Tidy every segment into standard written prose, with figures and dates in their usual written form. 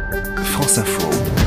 France Info.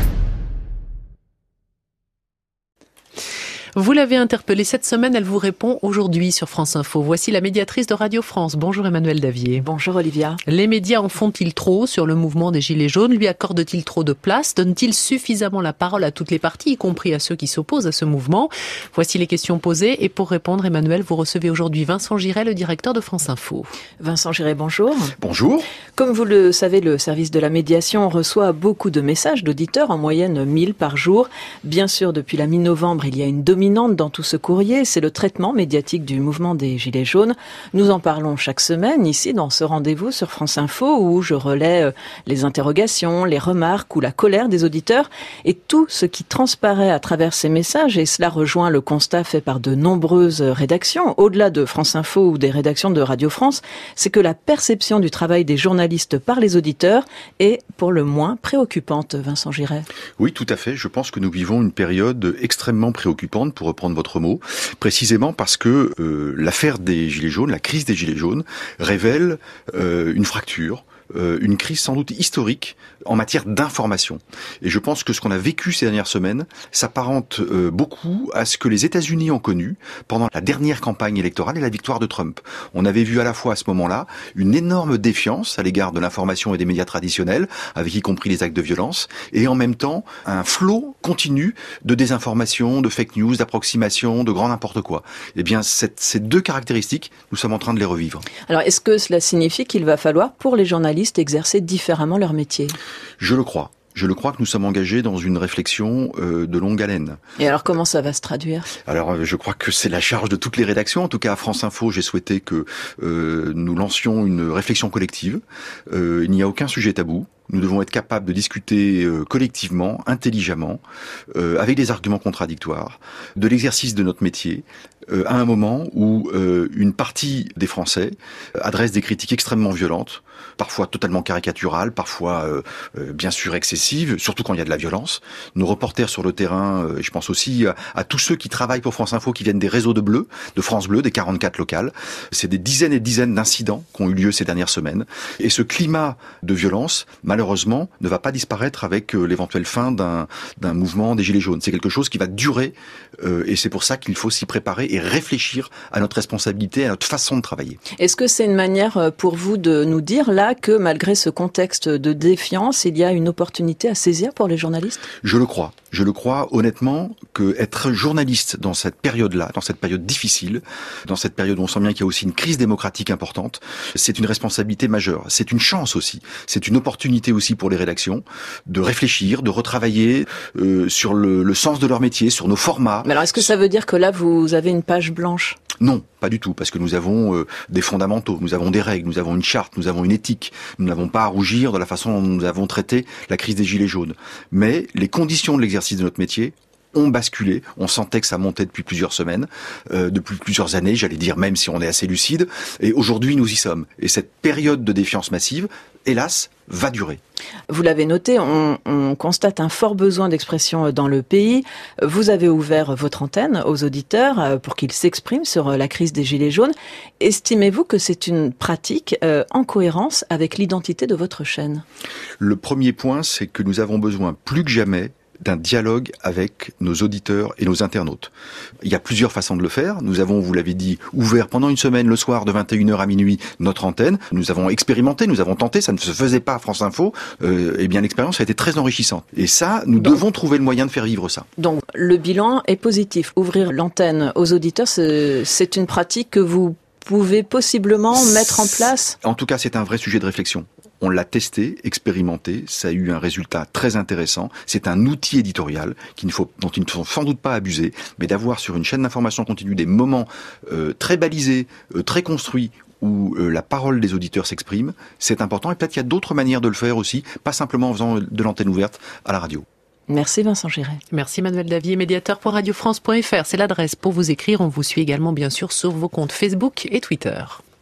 Vous l'avez interpellée cette semaine, elle vous répond aujourd'hui sur France Info. Voici la médiatrice de Radio France. Bonjour Emmanuelle Davier. Bonjour Olivia. Les médias en font-ils trop sur le mouvement des Gilets jaunes? Lui accordent-ils trop de place? Donnent-ils suffisamment la parole à toutes les parties, y compris à ceux qui s'opposent à ce mouvement? Voici les questions posées. Et pour répondre, Emmanuelle, vous recevez aujourd'hui Vincent Giret, le directeur de France Info. Vincent Giret, bonjour. Bonjour. Comme vous le savez, le service de la médiation reçoit beaucoup de messages d'auditeurs, en moyenne 1000 par jour. Bien sûr, depuis la mi-novembre, il y a une dominante dans tout ce courrier, c'est le traitement médiatique du mouvement des Gilets jaunes. Nous en parlons chaque semaine ici dans ce rendez-vous sur France Info où je relais les interrogations, les remarques ou la colère des auditeurs et tout ce qui transparaît à travers ces messages, et cela rejoint le constat fait par de nombreuses rédactions, au-delà de France Info ou des rédactions de Radio France, c'est que la perception du travail des journalistes par les auditeurs est pour le moins préoccupante, Vincent Giret. Oui, tout à fait. Je pense que nous vivons une période extrêmement préoccupante, pour reprendre votre mot, précisément parce que l'affaire des Gilets jaunes, la crise des Gilets jaunes, révèle une fracture, une crise sans doute historique en matière d'information. Et je pense que ce qu'on a vécu ces dernières semaines s'apparente beaucoup à ce que les États-Unis ont connu pendant la dernière campagne électorale et la victoire de Trump. On avait vu à la fois à ce moment-là une énorme défiance à l'égard de l'information et des médias traditionnels, avec y compris les actes de violence, et en même temps un flot continu de désinformation, de fake news, d'approximation, de grand n'importe quoi. Eh bien, ces deux caractéristiques, nous sommes en train de les revivre. Alors, est-ce que cela signifie qu'il va falloir, pour les journalistes, exercer différemment leur métier? Je le crois. Je le crois que nous sommes engagés dans une réflexion de longue haleine. Et alors comment ça va se traduire? Alors je crois que c'est la charge de toutes les rédactions. En tout cas à France Info, j'ai souhaité que nous lancions une réflexion collective. Il n'y a aucun sujet tabou. Nous devons être capables de discuter collectivement, intelligemment, avec des arguments contradictoires, de l'exercice de notre métier, à un moment où une partie des Français adresse des critiques extrêmement violentes, parfois totalement caricaturales, parfois bien sûr excessives, surtout quand il y a de la violence. Nos reporters sur le terrain, je pense aussi à tous ceux qui travaillent pour France Info, qui viennent des réseaux de France Bleu, des 44 locales. C'est des dizaines et dizaines d'incidents qui ont eu lieu ces dernières semaines. Et ce climat de violence, malheureusement, ne va pas disparaître avec l'éventuelle fin d'un mouvement des Gilets jaunes. C'est quelque chose qui va durer et c'est pour ça qu'il faut s'y préparer et réfléchir à notre responsabilité, à notre façon de travailler. Est-ce que c'est une manière pour vous de nous dire là que malgré ce contexte de défiance, il y a une opportunité à saisir pour les journalistes? Je le crois. Je le crois honnêtement que être journaliste dans cette période-là, dans cette période difficile, dans cette période où on sent bien qu'il y a aussi une crise démocratique importante, c'est une responsabilité majeure. C'est une chance aussi. C'est une opportunité aussi pour les rédactions de réfléchir, de retravailler sur le sens de leur métier, sur nos formats. Mais alors est-ce que ça veut dire que là vous avez une page blanche? Non, pas du tout, parce que nous avons des fondamentaux, nous avons des règles, nous avons une charte, nous avons une éthique. Nous n'avons pas à rougir de la façon dont nous avons traité la crise des Gilets jaunes. Mais les conditions de l'exercice de notre métier ont basculé. On sentait que ça montait depuis plusieurs semaines, depuis plusieurs années, j'allais dire, même si on est assez lucide. Et aujourd'hui, nous y sommes. Et cette période de défiance massive, hélas, va durer. Vous l'avez noté, on constate un fort besoin d'expression dans le pays. Vous avez ouvert votre antenne aux auditeurs pour qu'ils s'expriment sur la crise des Gilets jaunes. Estimez-vous que c'est une pratique en cohérence avec l'identité de votre chaîne? Le premier point, c'est que nous avons besoin plus que jamais d'un dialogue avec nos auditeurs et nos internautes. Il y a plusieurs façons de le faire. Nous avons, vous l'avez dit, ouvert pendant une semaine le soir de 21h à minuit notre antenne. Nous avons expérimenté, nous avons tenté, ça ne se faisait pas à France Info. Eh bien, l'expérience a été très enrichissante. Et ça, nous devons trouver le moyen de faire vivre ça. Donc, le bilan est positif. Ouvrir l'antenne aux auditeurs, c'est une pratique que vous pouvez possiblement mettre en place? En tout cas, c'est un vrai sujet de réflexion. On l'a testé, expérimenté, ça a eu un résultat très intéressant. C'est un outil éditorial dont il ne faut sans doute pas abuser, mais d'avoir sur une chaîne d'information continue des moments très balisés, très construits, où la parole des auditeurs s'exprime, c'est important. Et peut-être qu'il y a d'autres manières de le faire aussi, pas simplement en faisant de l'antenne ouverte à la radio. Merci Vincent Giret. Merci Emmanuelle Davier, médiateur.radiofrance.fr. C'est l'adresse pour vous écrire. On vous suit également bien sûr sur vos comptes Facebook et Twitter.